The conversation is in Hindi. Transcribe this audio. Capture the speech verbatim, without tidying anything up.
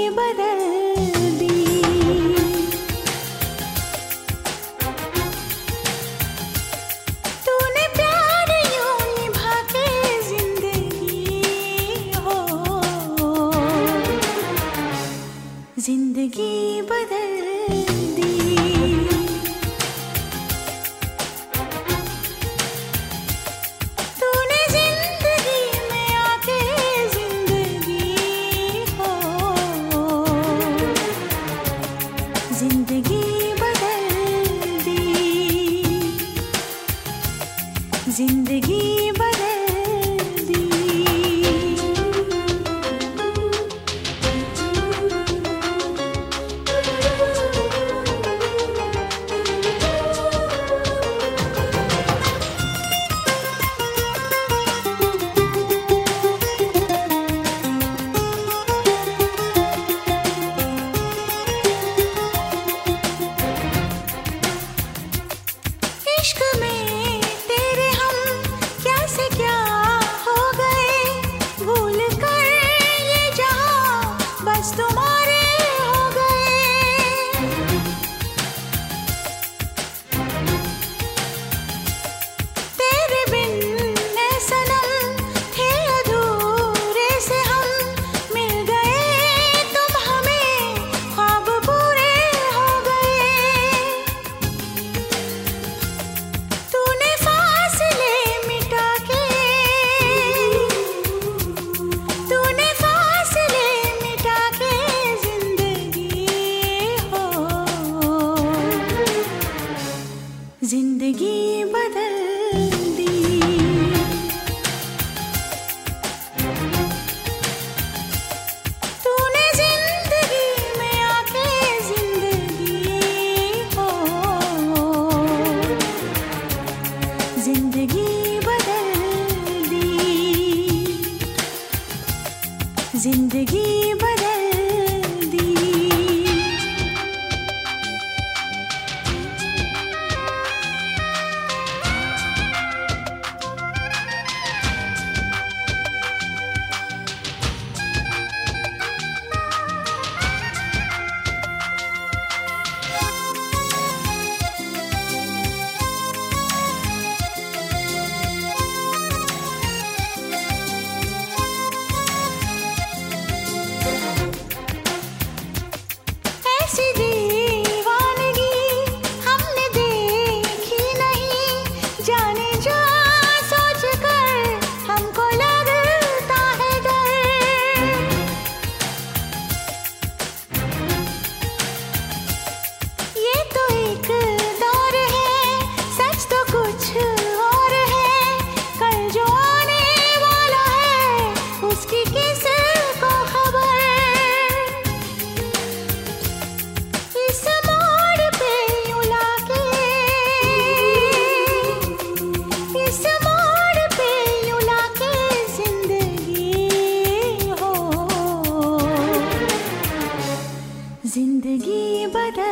बदल दी। तूने प्यार यूं निभा के जिंदगी हो, जिंदगी बदल दी। तूने जिंदगी में आके जिंदगी हो, जिंदगी बदल दी, जिंदगी बदल दी। इश्क में तेरे हम क्या से क्या हो गए, भूल कर ये जहां बस तुम्हारे हो गए। तेरे बिन मैं सनम थे अधूरे से हम, मिल गए तुम हमें ख्वाब पूरे हो गए। तूने फासले मिटा के, तूने फासले मिटा के जिंदगी हो, जिंदगी बदल दी। तूने जिंदगी में आके जिंदगी हो, जिंदगी बदल दी, जिंदगी बदल दी। ऐसी दीवानगी हमने देखी नहीं, जाने जा सोच कर हमको लगता है डर। ये तो एक दौर है, सच तो कुछ और है, कल जो आने वाला है उसकी किसको खबर। इस मोड़ पे यूं लाके, इस मोड़ पे यूं लाके जिंदगी हो, जिंदगी बदल